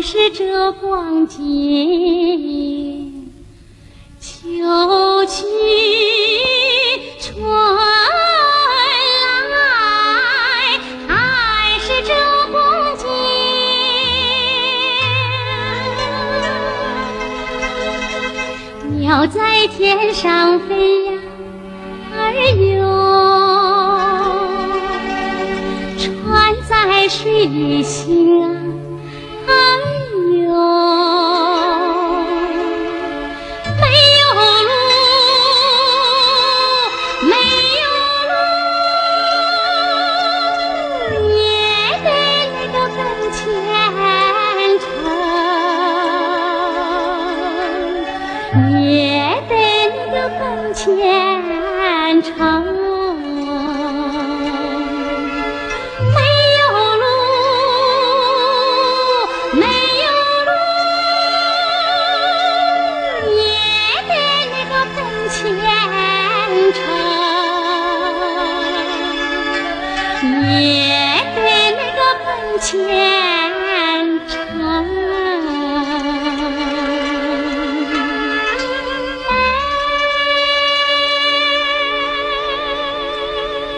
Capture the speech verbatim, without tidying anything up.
是这光景，秋去春来，还是这光景。鸟在天上飞呀儿游，船在水里行啊哎呦，没有路，没有路，也得那个奔前程，也得那个奔前程。也得那个奔前